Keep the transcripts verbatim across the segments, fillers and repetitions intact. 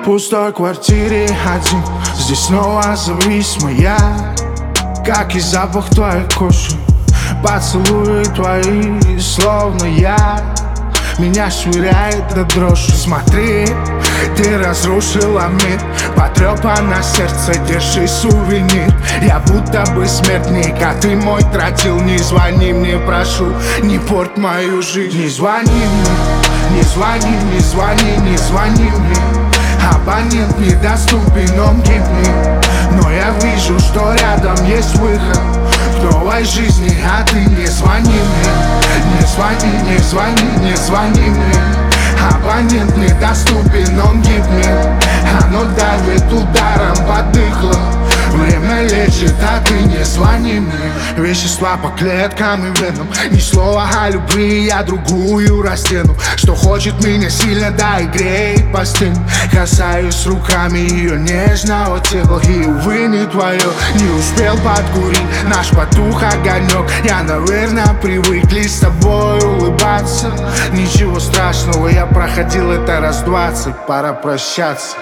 В пустой квартире один, здесь снова зависимый я. Как и запах твоей кожи, поцелуи твои, словно я. Меня швыряет до дрожи. Смотри, ты разрушила мир, потрепано сердце, держи сувенир. Я будто бы смертник, а ты мой тротил. Не звони мне, прошу, не порть мою жизнь. Не звони мне, не звони, не звони, не звони мне. Абонент недоступен, он гибнет. Но я вижу, что рядом есть выход в новой жизни, а ты не звони мне. Не звони, не звони, не звони мне. Абонент недоступен, он гибнет. Оно давит ударом под дыхло. Время лечит, а ты не звони мне. Вещества по клеткам и венам. Ни слова о любви, я другую растяну. Что хочет меня сильно, да и греет постель. Касаюсь руками ее нежного тела. И увы, не твое, не успел подкурить. Наш потух огонек. Я, наверное, привыкли с тобой улыбаться. Ничего страшного, я проходил это раз двадцать. Пора прощаться.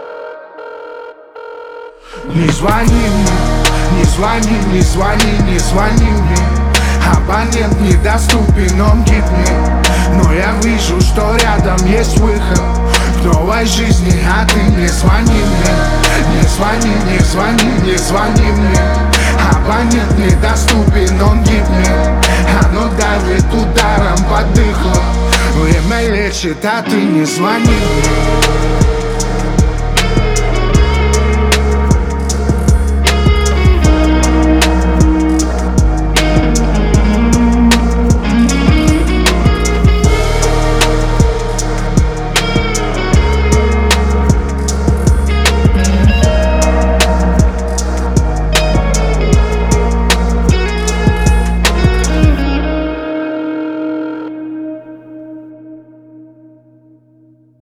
Не звони мне, не звони, не звони, не звони мне. Абонент недоступен, он гибнет. Но я вижу, что рядом есть выход в новой жизни, а ты не звони мне. Не звони, не звони, не звони мне. Абонент недоступен, он гибнет. Оно давит ударом под дыхло. Время лечит, а ты не звони мне.